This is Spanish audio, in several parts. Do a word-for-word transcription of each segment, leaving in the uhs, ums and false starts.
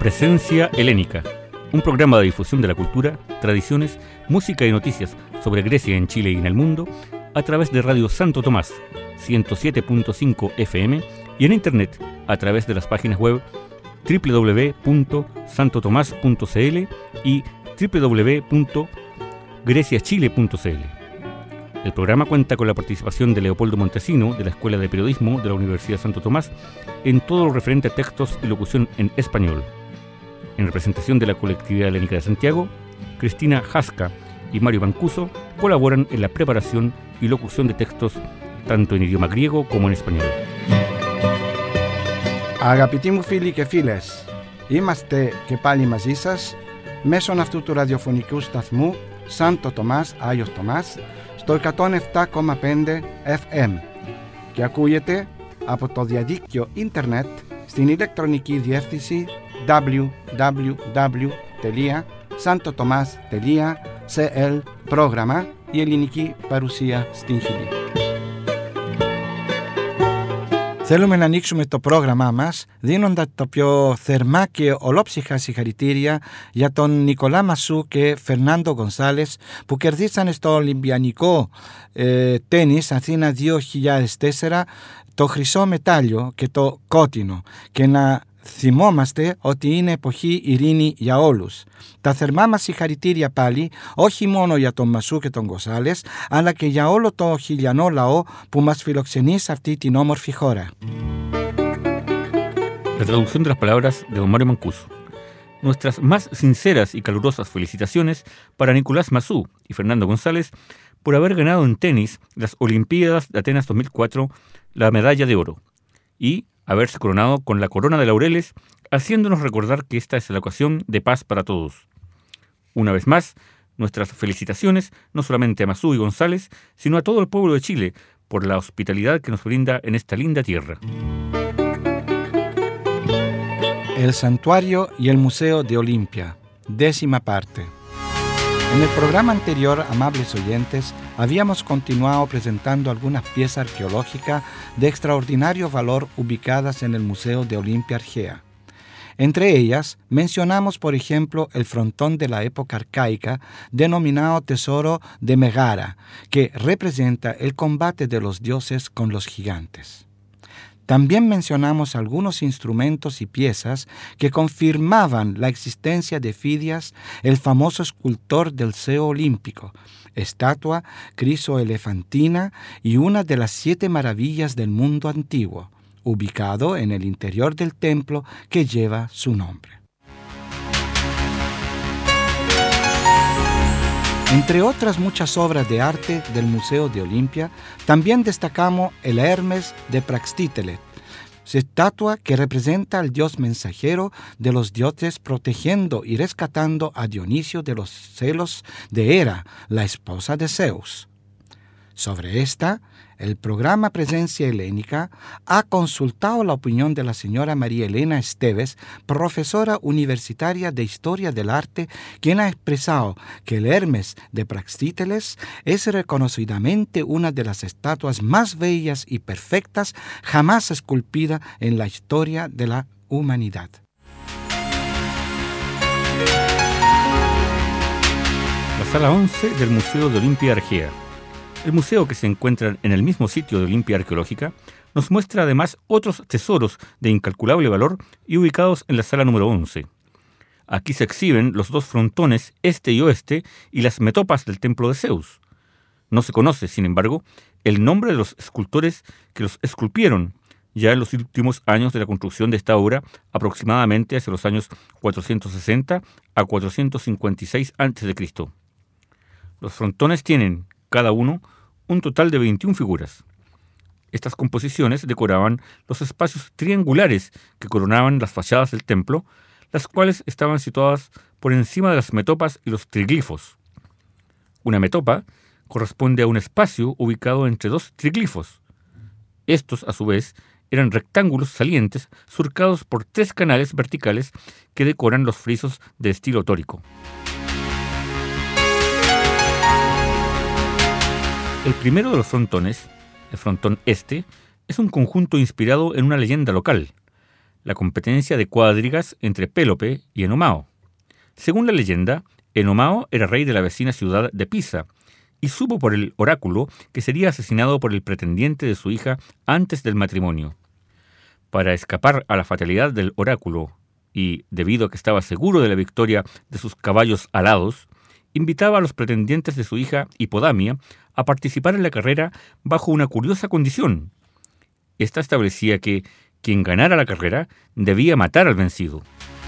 Presencia Helénica, un programa de difusión de la cultura, tradiciones, música y noticias sobre Grecia en Chile y en el mundo a través de Radio Santo Tomás, ciento siete punto cinco F M y en internet a través de las páginas web doble u doble u doble u punto santo tomás punto c l y doble u doble u doble u punto grecia chile punto c l. El programa cuenta con la participación de Leopoldo Montesino, de la Escuela de Periodismo de la Universidad Santo Tomás, en todo lo referente a textos y locución en español. En representación de la colectividad helénica de Santiago, Cristina Jasca y Mario Mancuso colaboran en la preparación y locución de textos tanto en idioma griego como en español. Αγαπητοί μου φίλοι και φίλες, είμαστε και πάλι μαζί σας μέσω αυτού του ραδιοφωνικού σταθμού Σάντο Τομάς, Άγιος Τομάς, στο εκατόν επτά κόμμα πέντε F M και ακούγεται από το διαδίκτυο ίντερνετ στην ηλεκτρονική διεύθυνση double-u double-u double-u τελεία santo tomas τελεία c l πρόγραμμα η ελληνική παρουσία στην Χιλή. Θέλουμε να ανοίξουμε το πρόγραμμά μας δίνοντας το πιο θερμά και ολόψυχα συγχαρητήρια για τον Νικολά Μασού και Φερνάντο Γκονσάλες που κερδίσαν στο Ολυμπιανικό ε, τένις Αθήνα δύο χιλιάδες τέσσερα το χρυσό μετάλλιο και το κόκκινο και να θυμόμαστε ότι είναι εποχή ειρήνη για όλους. Τα θερμά μας συγχαρητήρια πάλι, όχι μόνο για τον Μασού και τον Γκονσάλες, αλλά και για όλο το χιλιανό λαό που μας φιλοξενεί σε αυτή την όμορφη χώρα. La traducción de las palabras de don Mario Mancuso. Nuestras más sinceras y calurosas felicitaciones para Nicolás Masú y Fernando González por haber ganado en tenis las Olimpiadas de Atenas dos mil cuatro la medalla de oro y haberse coronado con la corona de laureles, haciéndonos recordar que esta es la ocasión de paz para todos. Una vez más, nuestras felicitaciones no solamente a Masú y González, sino a todo el pueblo de Chile por la hospitalidad que nos brinda en esta linda tierra. El Santuario y el Museo de Olimpia, décima parte. En el programa anterior, amables oyentes, habíamos continuado presentando algunas piezas arqueológicas de extraordinario valor ubicadas en el Museo de Olimpia Argea. Entre ellas, mencionamos, por ejemplo, el frontón de la época arcaica, denominado Tesoro de Megara, que representa el combate de los dioses con los gigantes. También mencionamos algunos instrumentos y piezas que confirmaban la existencia de Fidias, el famoso escultor del Seo olímpico, estatua crisoelefantina y una de las siete maravillas del mundo antiguo, ubicado en el interior del templo que lleva su nombre. Entre otras muchas obras de arte del Museo de Olimpia, también destacamos el Hermes de Praxíteles, estatua que representa al dios mensajero de los dioses protegiendo y rescatando a Dionisio de los celos de Hera, la esposa de Zeus. Sobre esta, el programa Presencia Helénica ha consultado la opinión de la señora María Elena Esteves, profesora universitaria de Historia del Arte, quien ha expresado que el Hermes de Praxíteles es reconocidamente una de las estatuas más bellas y perfectas jamás esculpida en la historia de la humanidad. La sala once del Museo de Olimpia Argea. El museo, que se encuentra en el mismo sitio de Olimpia Arqueológica, nos muestra además otros tesoros de incalculable valor y ubicados en la sala número once. Aquí se exhiben los dos frontones este y oeste y las metopas del templo de Zeus. No se conoce, sin embargo, el nombre de los escultores que los esculpieron ya en los últimos años de la construcción de esta obra, aproximadamente hacia los años cuatrocientos sesenta a cuatrocientos cincuenta y seis antes de Cristo. Los frontones tienen, cada uno, un total de veintiuna figuras. Estas composiciones decoraban los espacios triangulares que coronaban las fachadas del templo, las cuales estaban situadas por encima de las metopas y los triglifos. Una metopa corresponde a un espacio ubicado entre dos triglifos. Estos, a su vez, eran rectángulos salientes surcados por tres canales verticales que decoran los frisos de estilo dórico. El primero de los frontones, el frontón este, es un conjunto inspirado en una leyenda local. la competencia de cuadrigas entre Pélope y Enomao. Según la leyenda, Enomao era rey de la vecina ciudad de Pisa y supo por el oráculo que sería asesinado por el pretendiente de su hija antes del matrimonio. Para escapar a la fatalidad del oráculo y, debido a que estaba seguro de la victoria de sus caballos alados, invitaba a los pretendientes de su hija Hipodamia a participar en la carrera bajo una curiosa condición. Esta establecía que quien ganara la carrera debía matar al vencido.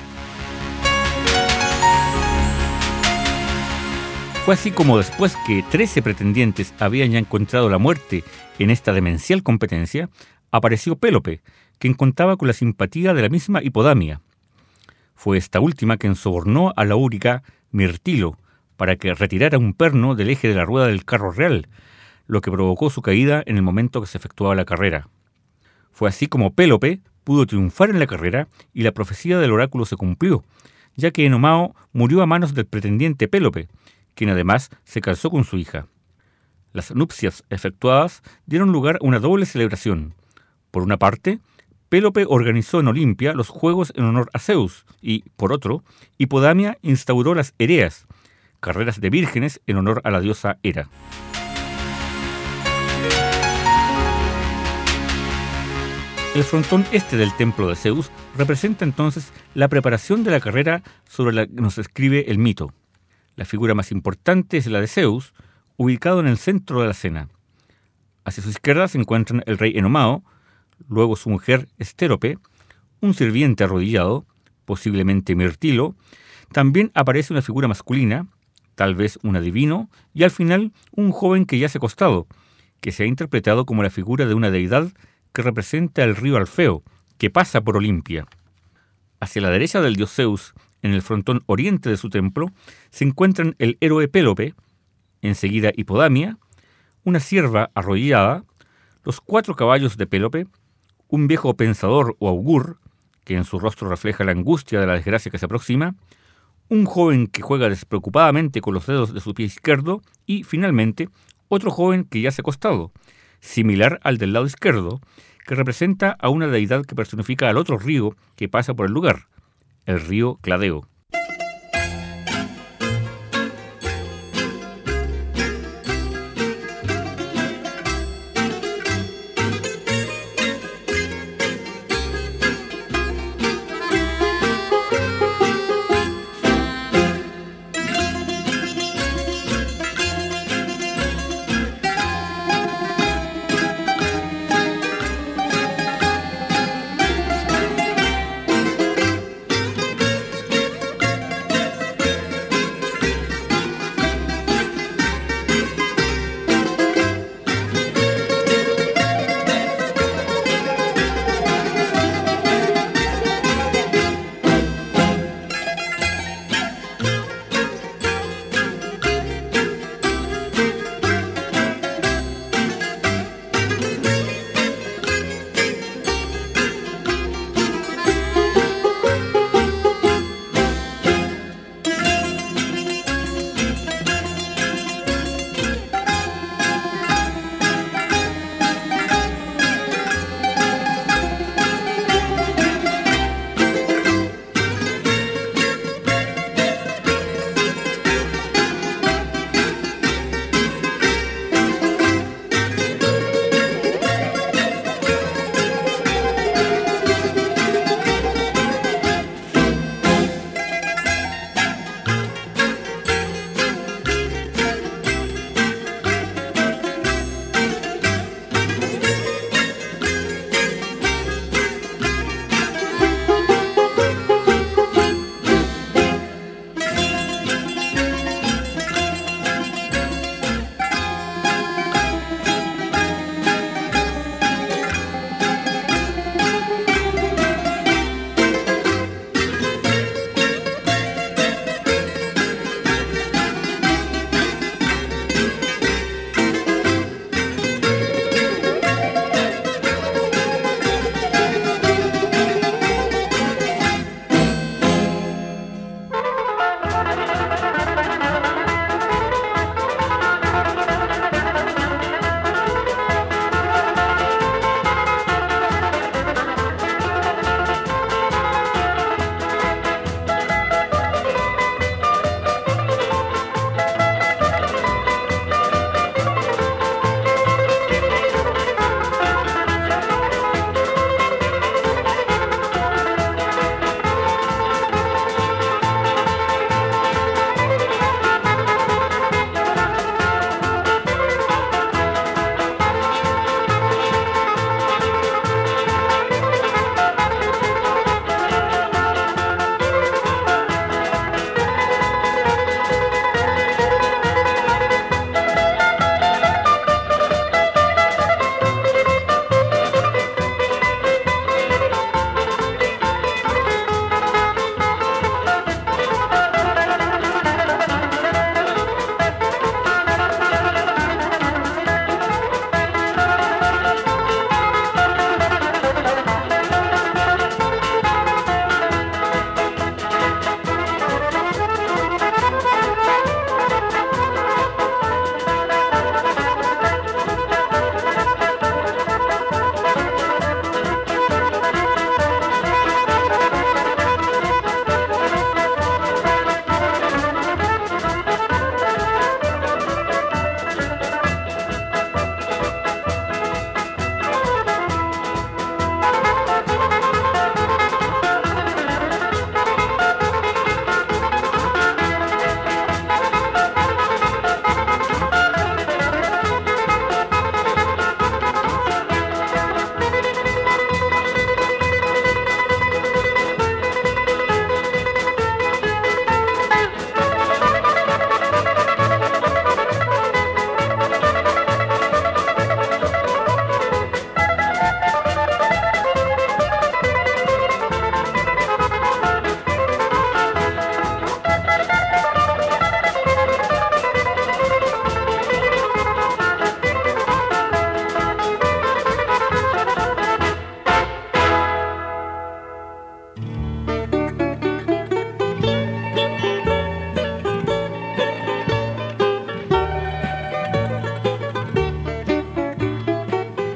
Fue así como después que trece pretendientes habían ya encontrado la muerte en esta demencial competencia, apareció Pélope, quien contaba con la simpatía de la misma Hipodamia. Fue esta última quien sobornó a la úrica Mirtilo para que retirara un perno del eje de la rueda del carro real, lo que provocó su caída en el momento que se efectuaba la carrera. Fue así como Pélope pudo triunfar en la carrera y la profecía del oráculo se cumplió, ya que Enomao murió a manos del pretendiente Pélope, quien además se casó con su hija. Las nupcias efectuadas dieron lugar a una doble celebración. Por una parte, Pélope organizó en Olimpia los juegos en honor a Zeus y, por otro, Hipodamia instauró las Ereas, carreras de vírgenes en honor a la diosa Hera. El frontón este del templo de Zeus representa entonces la preparación de la carrera sobre la que nos escribe el mito. La figura más importante es la de Zeus, ubicado en el centro de la escena. Hacia su izquierda se encuentran el rey Enomao, luego su mujer Estérope, un sirviente arrodillado, posiblemente Mirtilo. También aparece una figura masculina, tal vez un adivino, y al final un joven que yace acostado, que se ha interpretado como la figura de una deidad que representa el río Alfeo, que pasa por Olimpia. Hacia la derecha del dios Zeus, en el frontón oriente de su templo, se encuentran el héroe Pélope, enseguida Hipodamia, una cierva arrodillada, los cuatro caballos de Pélope, un viejo pensador o augur, que en su rostro refleja la angustia de la desgracia que se aproxima, un joven que juega despreocupadamente con los dedos de su pie izquierdo y, finalmente, otro joven que yace acostado, similar al del lado izquierdo, que representa a una deidad que personifica al otro río que pasa por el lugar, el río Cladeo.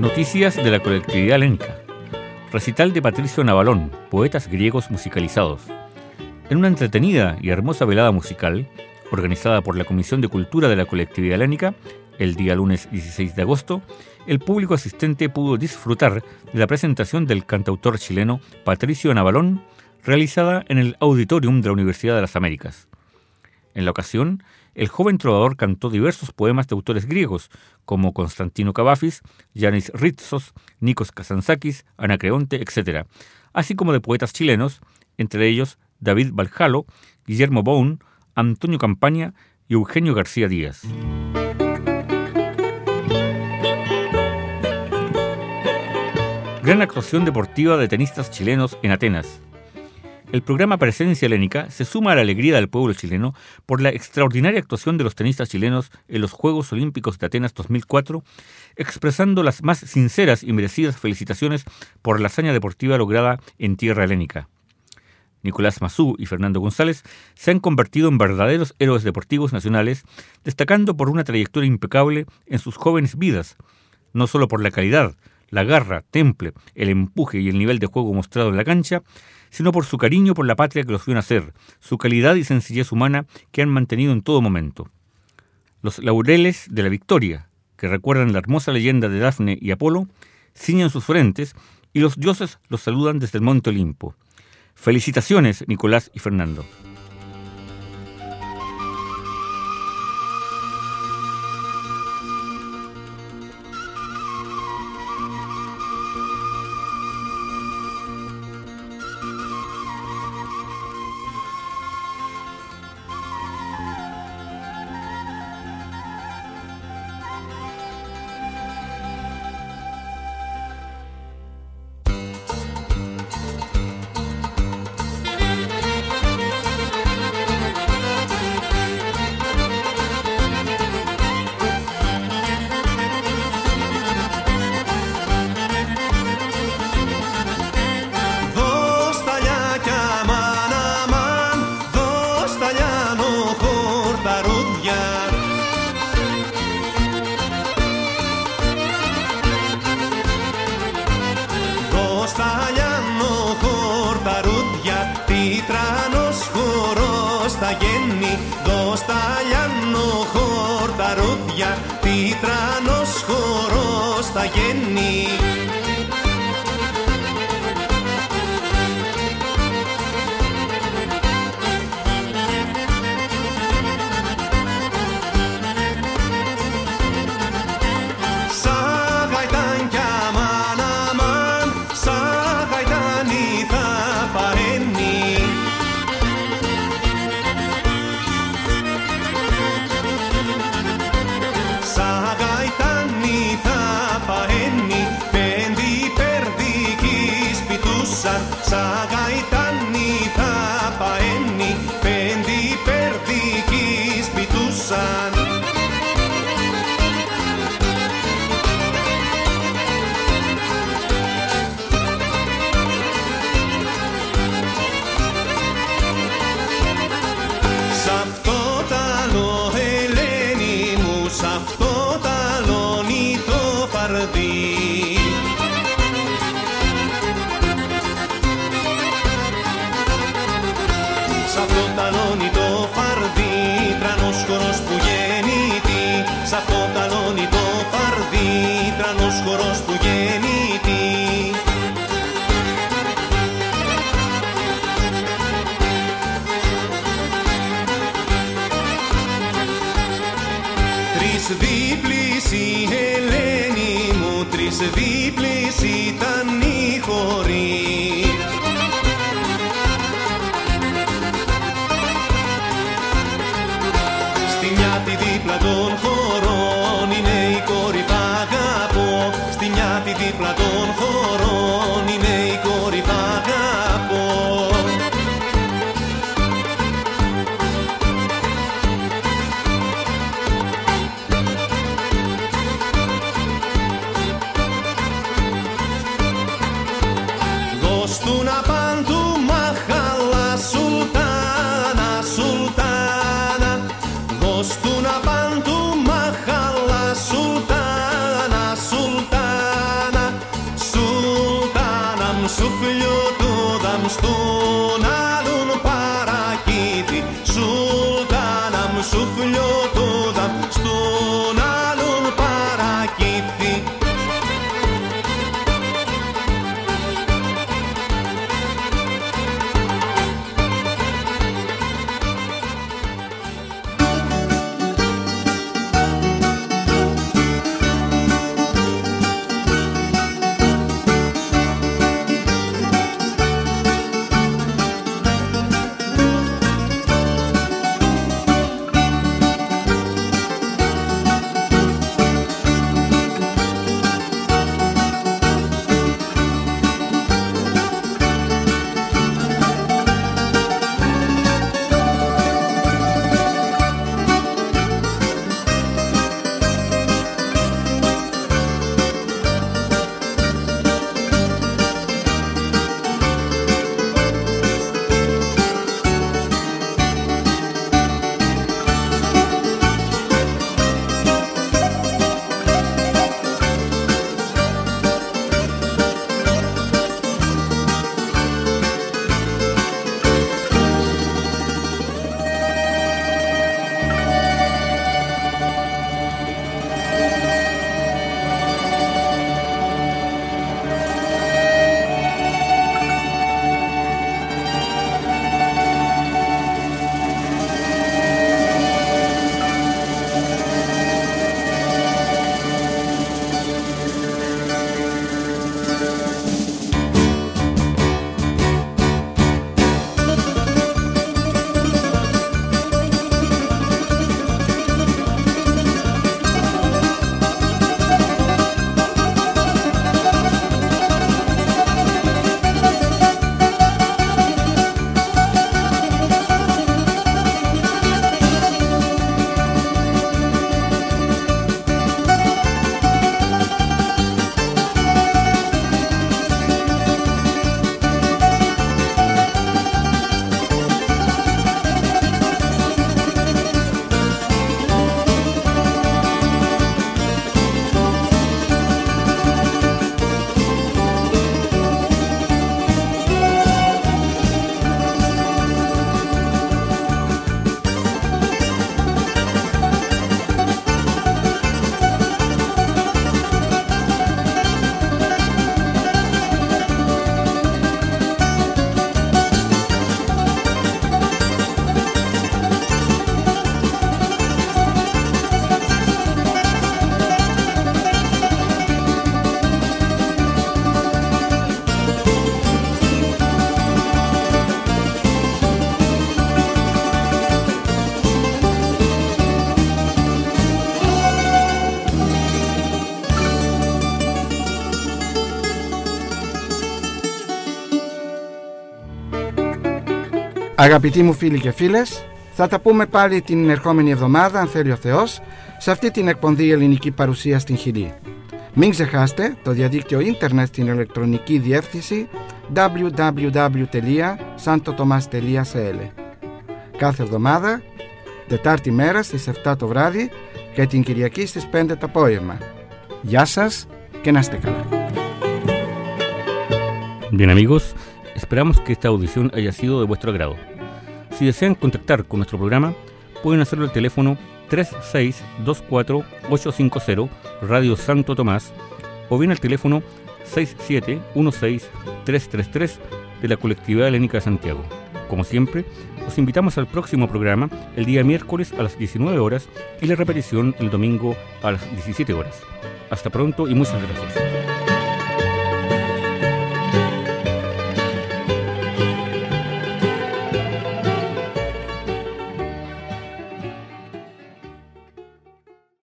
Noticias de la colectividad helénica. Recital de Patricio Navalón, poetas griegos musicalizados. En una entretenida y hermosa velada musical, organizada por la Comisión de Cultura de la colectividad helénica, el día lunes dieciséis de agosto, el público asistente pudo disfrutar de la presentación del cantautor chileno Patricio Navalón, realizada en el Auditorium de la Universidad de las Américas. En la ocasión, el joven trovador cantó diversos poemas de autores griegos, como Constantino Kavafis, Yanis Ritsos, Nikos Kazantzakis, Anacreonte, etcétera, así como de poetas chilenos, entre ellos David Baljalo, Guillermo Boun, Antonio Campaña y Eugenio García Díaz. Gran actuación deportiva de tenistas chilenos en Atenas. El programa Presencia Helénica se suma a la alegría del pueblo chileno por la extraordinaria actuación de los tenistas chilenos en los Juegos Olímpicos de Atenas dos mil cuatro, expresando las más sinceras y merecidas felicitaciones por la hazaña deportiva lograda en tierra helénica. Nicolás Massú y Fernando González se han convertido en verdaderos héroes deportivos nacionales, destacando por una trayectoria impecable en sus jóvenes vidas, no solo por la calidad, la garra, temple, el empuje y el nivel de juego mostrado en la cancha, sino por su cariño por la patria que los vio nacer, su calidad y sencillez humana que han mantenido en todo momento. Los laureles de la victoria, que recuerdan la hermosa leyenda de Dafne y Apolo, ciñen sus frentes y los dioses los saludan desde el Monte Olimpo. Felicitaciones, Nicolás y Fernando. Δώσ' του Αγαπητοί μου φίλοι και φίλες, θα τα πούμε πάλι την ερχόμενη εβδομάδα, αν θέλει ο Θεός, σε αυτή την εκπομπή ελληνική παρουσία στην Χιλή. Μην ξεχάσετε το διαδίκτυο ίντερνετ στην ηλεκτρονική διεύθυνση double-u double-u double-u τελεία santo tomas τελεία c l. Κάθε εβδομάδα, Τετάρτη μέρα στις επτά το βράδυ και την Κυριακή στις πέντε το απόγευμα. Γεια σας και να είστε καλά. Bien amigos, esperamos que esta audición haya sido de vuestro agrado. Si desean contactar con nuestro programa, pueden hacerlo al teléfono tres seis dos cuatro ocho cinco cero Radio Santo Tomás o bien al teléfono seis siete uno seis tres tres tres de la Colectividad Helénica de Santiago. Como siempre, os invitamos al próximo programa el día miércoles a las diecinueve horas y la repetición el domingo a las diecisiete horas. Hasta pronto y muchas gracias.